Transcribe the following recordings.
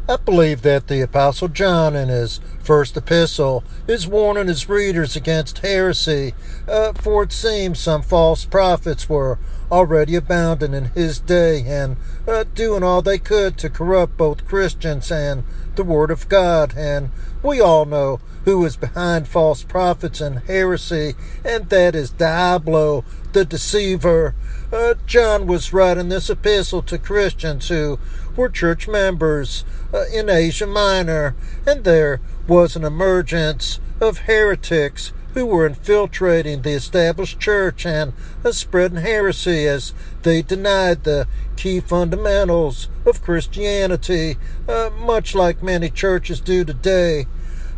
I believe that the Apostle John in his first epistle is warning his readers against heresy, for it seems some false prophets were already abounding in his day and doing all they could to corrupt both Christians and the Word of God. And we all know who is behind false prophets and heresy, and that is Diablo, the deceiver. John was writing this epistle to Christians who were church members in Asia Minor, and there was an emergence of heretics who were infiltrating the established church and spreading heresy as they denied the key fundamentals of Christianity, much like many churches do today.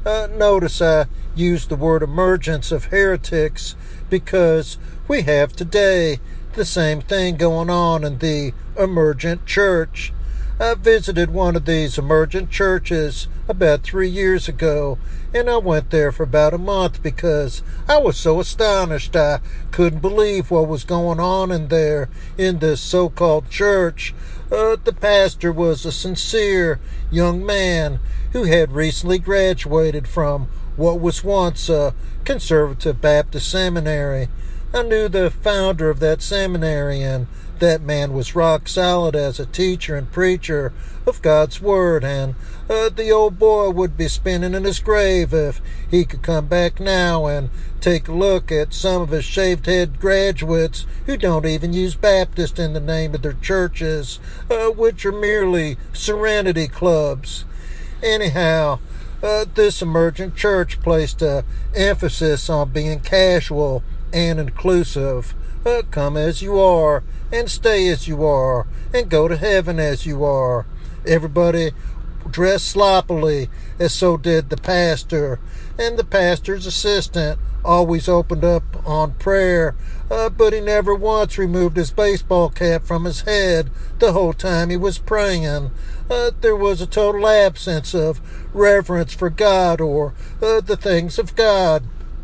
Notice I use the word emergence of heretics because we have today the same thing going on in the emergent church. I visited one of these emergent churches about 3 years ago, and I went there for about a month because I was so astonished. I couldn't believe what was going on in there in this so-called church. The pastor was a sincere young man who had recently graduated from what was once a conservative Baptist seminary. I knew the founder of that seminary, and that man was rock solid as a teacher and preacher of God's Word, and the old boy would be spinning in his grave if he could come back now and take a look at some of his shaved head graduates who don't even use Baptist in the name of their churches, which are merely serenity clubs. Anyhow, this emergent church placed an emphasis on being casual and inclusive. Come as you are, and stay as you are, and go to heaven as you are. Everybody dressed sloppily, as so did the pastor, and the pastor's assistant always opened up on prayer, but he never once removed his baseball cap from his head the whole time he was praying. There was a total absence of reverence for God or the things of God.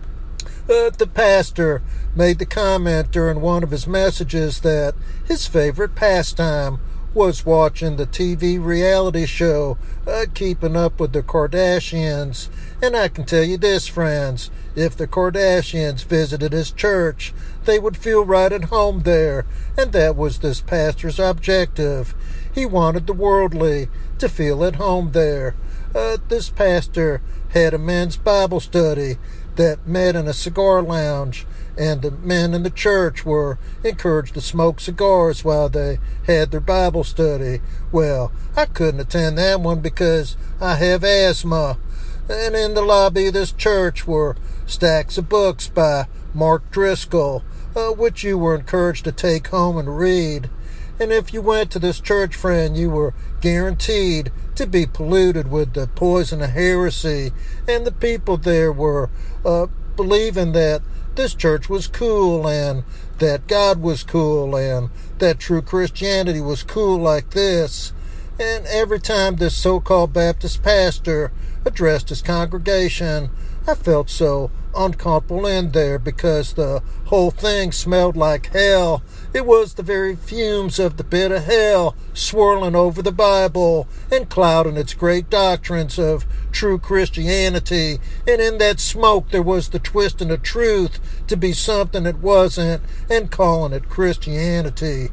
The pastor made the comment during one of his messages that his favorite pastime was watching the TV reality show Keeping Up with the Kardashians. And I can tell you this, friends, if the Kardashians visited his church, they would feel right at home there, and that was this pastor's objective. He wanted the worldly to feel at home there. This pastor had a men's Bible study that met in a cigar lounge, and the men in the church were encouraged to smoke cigars while they had their Bible study. Well, I couldn't attend that one because I have asthma. And in the lobby of this church were stacks of books by Mark Driscoll, which you were encouraged to take home and read. And if you went to this church, friend, you were guaranteed to be polluted with the poison of heresy. And the people there were believing that this church was cool, and that God was cool, and that true Christianity was cool like this. And every time this so-called Baptist pastor addressed his congregation, I felt so uncomfortable in there because the whole thing smelled like hell. It was the very fumes of the pit of hell swirling over the Bible and clouding its great doctrines of true Christianity. And in that smoke there was the twisting of truth to be something it wasn't and calling it Christianity.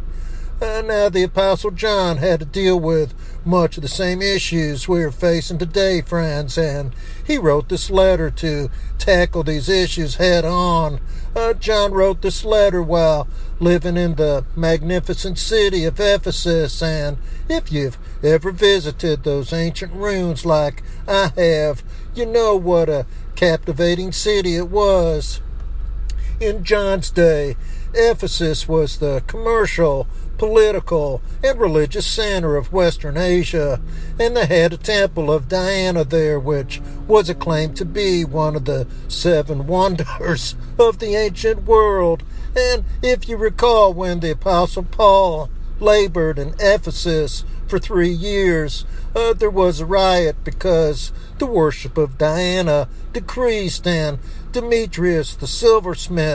Now the Apostle John had to deal with much of the same issues we are facing today, friends, and he wrote this letter to tackle these issues head on. John wrote this letter while living in the magnificent city of Ephesus, and if you've ever visited those ancient ruins like I have, you know what a captivating city it was. In John's day, Ephesus was the commercial, political, and religious center of Western Asia, and they had a temple of Diana there, which was acclaimed to be one of the 7 wonders of the ancient world. And if you recall, when the Apostle Paul labored in Ephesus for 3 years, there was a riot because the worship of Diana decreased, and Demetrius the silversmith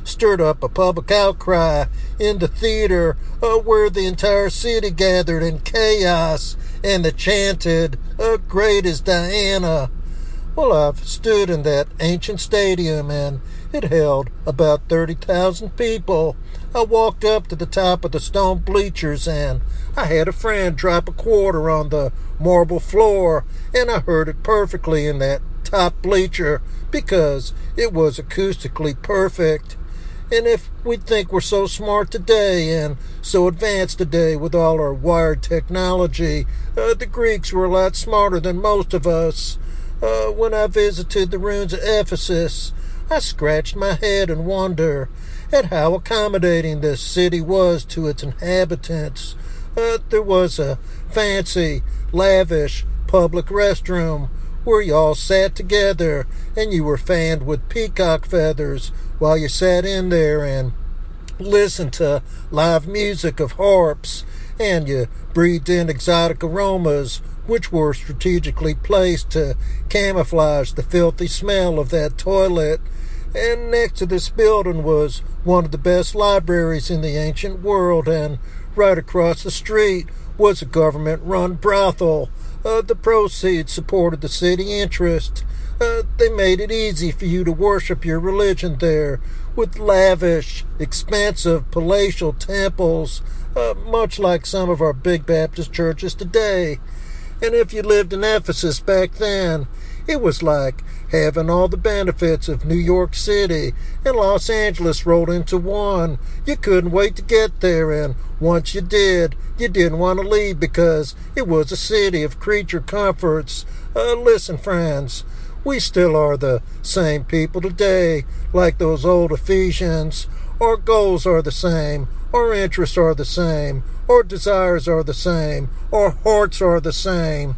stirred up a public outcry in the theater where the entire city gathered in chaos and they chanted, "Great is Diana." Well, I've stood in that ancient stadium and it held about 30,000 people. I walked up to the top of the stone bleachers and I had a friend drop a quarter on the marble floor, and I heard it perfectly in that top bleacher because it was acoustically perfect. And if we think we're so smart today and so advanced today with all our wired technology, the Greeks were a lot smarter than most of us. When I visited the ruins of Ephesus, I scratched my head in wonder at how accommodating this city was to its inhabitants. There was a fancy, lavish public restroom where you all sat together and you were fanned with peacock feathers while you sat in there and listened to live music of harps, and you breathed in exotic aromas which were strategically placed to camouflage the filthy smell of that toilet. And next to this building was one of the best libraries in the ancient world, and right across the street was a government-run brothel. The proceeds supported the city interest. They made it easy for you to worship your religion there with lavish, expensive, palatial temples, much like some of our big Baptist churches today. And if you lived in Ephesus back then, it was like having all the benefits of New York City and Los Angeles rolled into one. You couldn't wait to get there, and once you did, you didn't want to leave because it was a city of creature comforts. Listen, friends, we still are the same people today, like those old Ephesians. Our goals are the same. Our interests are the same. Our desires are the same. Our hearts are the same.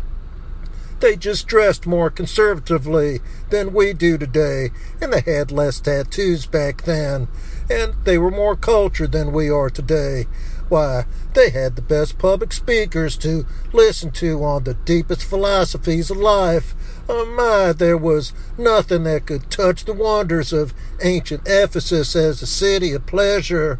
They just dressed more conservatively than we do today, and they had less tattoos back then, and they were more cultured than we are today. Why, they had the best public speakers to listen to on the deepest philosophies of life. There was nothing that could touch the wonders of ancient Ephesus as a city of pleasure.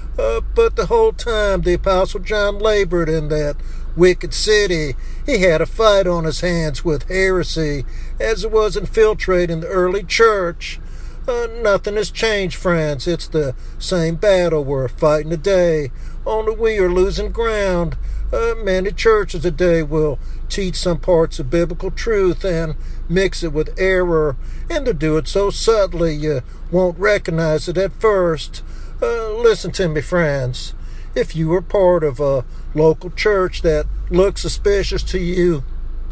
But the whole time the Apostle John labored in that wicked city, he had a fight on his hands with heresy as it was infiltrating the early church. Nothing has changed, friends. It's the same battle we're fighting today, only we are losing ground. Many churches today will teach some parts of biblical truth and mix it with error, and they do it so subtly you won't recognize it at first. Listen to me, friends. If you are part of a local church that looks suspicious to you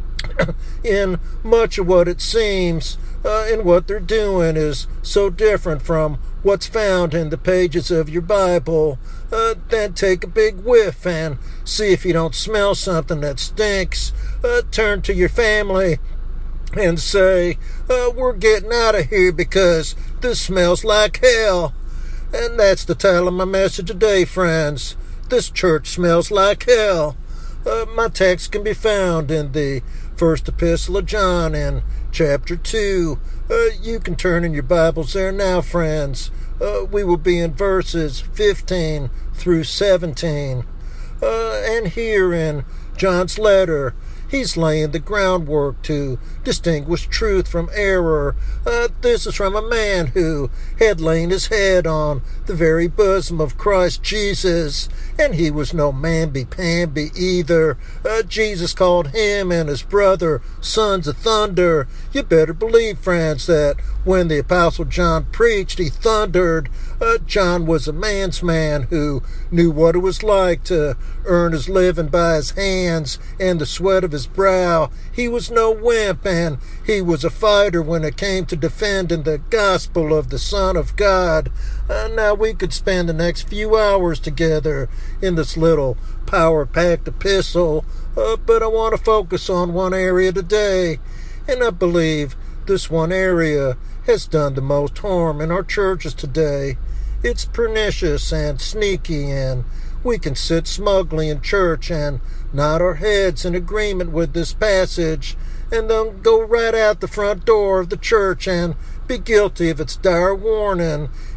in much of what it seems, and what they're doing is so different from what's found in the pages of your Bible, then take a big whiff and see if you don't smell something that stinks. Turn to your family and say, we're getting out of here because this smells like hell. And that's the title of my message today, friends. This church smells like hell. My text can be found in the first epistle of John in chapter 2. You can turn in your Bibles there now, friends. We will be in verses 15 through 17. And here in John's letter, he's laying the groundwork to distinguish truth from error. This is from a man who had lain his head on the very bosom of Christ Jesus, and he was no mamby-pamby either. Jesus called him and his brother sons of thunder. You better believe, friends, that when the Apostle John preached, he thundered. John was a man's man who knew what it was like to earn his living by his hands and the sweat of his brow. He was no wimp, and he was a fighter when it came to defending the gospel of the Son of God. Now we could spend the next few hours together in this little power-packed epistle, but I want to focus on one area today, and I believe this one area has done the most harm in our churches today. It's pernicious and sneaky, and we can sit smugly in church and nod our heads in agreement with this passage, and then go right out the front door of the church and be guilty of its dire warning.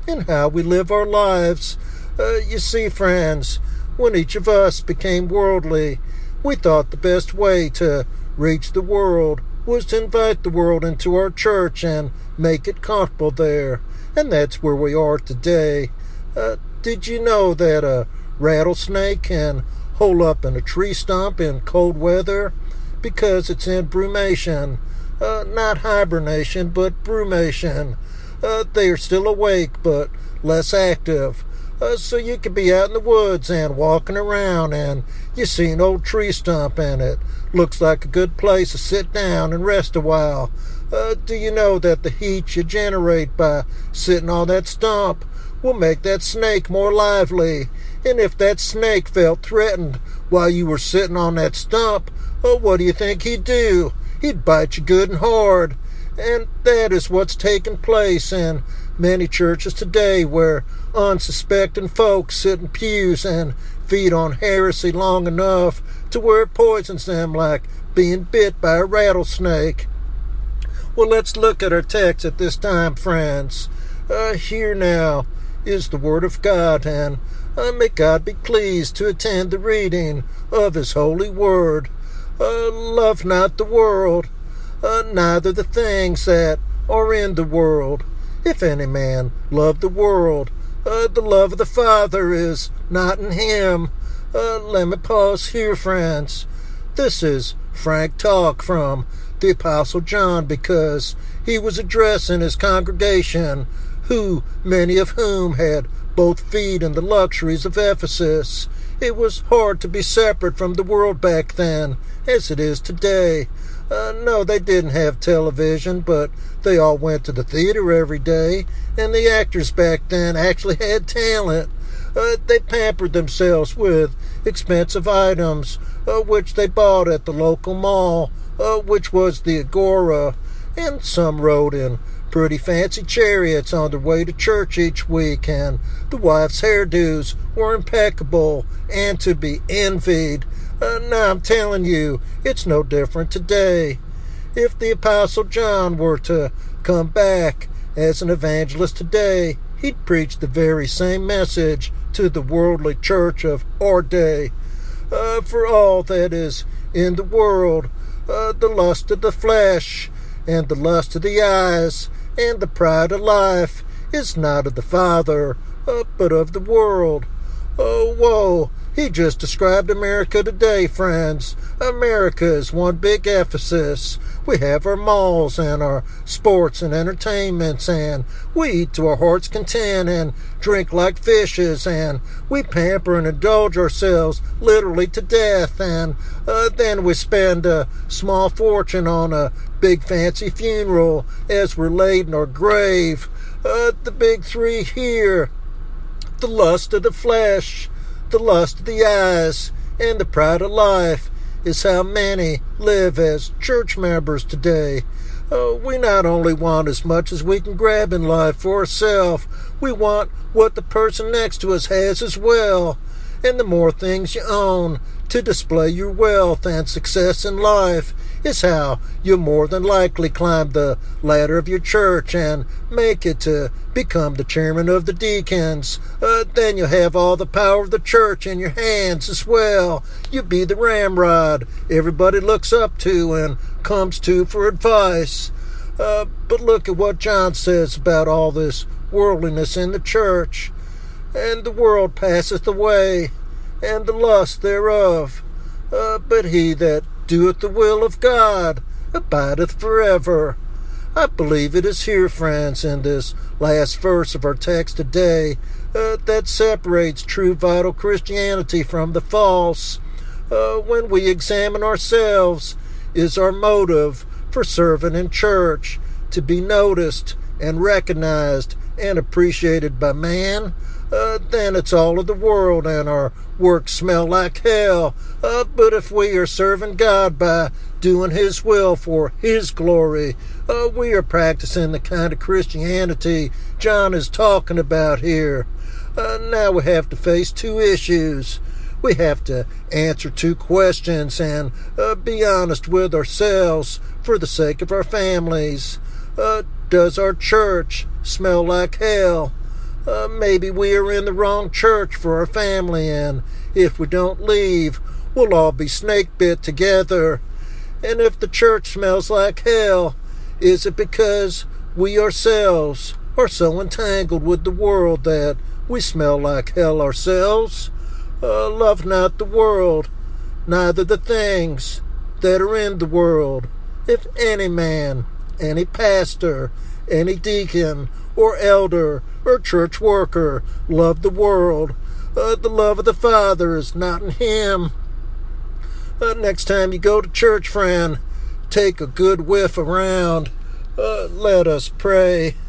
and how we live our lives. You see, friends, when each of us became worldly, we thought the best way to reach the world was to invite the world into our church and make it comfortable there. And that's where we are today. Did you know that a rattlesnake can hole up in a tree stump in cold weather? Because it's in brumation. Not hibernation, but brumation. They are still awake, but less active. So you could be out in the woods and walking around, and you see an old tree stump, and it looks like a good place to sit down and rest a while. Do you know that the heat you generate by sitting on that stump will make that snake more lively? And if that snake felt threatened while you were sitting on that stump, what do you think he'd do? He'd bite you good and hard. And that is what's taking place in many churches today, where unsuspecting folks sit in pews and feed on heresy long enough to where it poisons them like being bit by a rattlesnake. Well, let's look at our text at this time, friends. Here now is the Word of God, and may God be pleased to attend the reading of His holy Word. Love not the world, neither the things that are in the world. If any man love the world, the love of the Father is not in him. Let me pause here, friends. This is frank talk from the Apostle John, because he was addressing his congregation, who many of whom had both feet in the luxuries of Ephesus. It was hard to be separate from the world back then, as it is today. No, they didn't have television, but they all went to the theater every day, and the actors back then actually had talent. They pampered themselves with expensive items, which they bought at the local mall, which was the Agora, and some rode in pretty fancy chariots on their way to church each week, and the wives' hairdos were impeccable and to be envied. Now I'm telling you, it's no different today. If the Apostle John were to come back as an evangelist today, he'd preach the very same message to the worldly church of our day. For all that is in the world, the lust of the flesh, and the lust of the eyes, and the pride of life, is not of the Father, but of the world. Oh, whoa! He just described America today, friends. America is one big Ephesus. We have our malls and our sports and entertainments, and we eat to our heart's content and drink like fishes, and we pamper and indulge ourselves literally to death, and then we spend a small fortune on a big fancy funeral as we're laid in our grave. The big three here: the lust of the flesh, the lust of the eyes, and the pride of life, is how many live as church members today. We not only want as much as we can grab in life for ourselves, we want what the person next to us has as well. And the more things you own to display your wealth and success in life is how you'll more than likely climb the ladder of your church and make it to become the chairman of the deacons. Then you'll have all the power of the church in your hands as well. You'll be the ramrod everybody looks up to and comes to for advice. But look at what John says about all this worldliness in the church. And the world passeth away, and the lust thereof. But he that doeth the will of God abideth forever. I believe it is here, friends, in this last verse of our text today, that separates true vital Christianity from the false. When we examine ourselves, is our motive for serving in church to be noticed and recognized and appreciated by man? Then it's all of the world and our works smell like hell. But if we are serving God by doing His will for His glory, we are practicing the kind of Christianity John is talking about here. Now we have to face two issues. We have to answer two questions and be honest with ourselves for the sake of our families. Does our church smell like hell? Maybe we are in the wrong church for our family, and if we don't leave, we'll all be snake bit together. And if the church smells like hell, is it because we ourselves are so entangled with the world that we smell like hell ourselves? Love not the world, neither the things that are in the world. If any man, any pastor, any deacon, or elder, or church worker love the world, the love of the Father is not in him. Next time you go to church, friend, take a good whiff around. Let us pray.